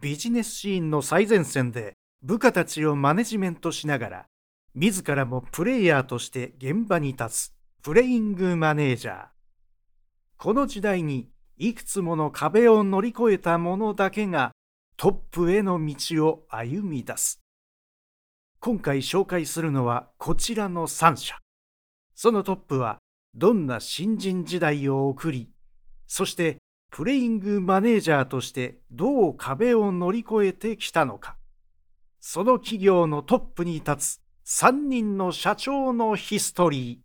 ビジネスシーンの最前線で部下たちをマネジメントしながら、自らもプレイヤーとして現場に立つプレイングマネージャー。この時代にいくつもの壁を乗り越えた者だけがトップへの道を歩み出す。今回紹介するのはこちらの3社。そのトップはどんな新人時代を送り、そしてプレイングマネージャーとしてどう壁を乗り越えてきたのか。その企業のトップに立つ3人の社長のヒストリー。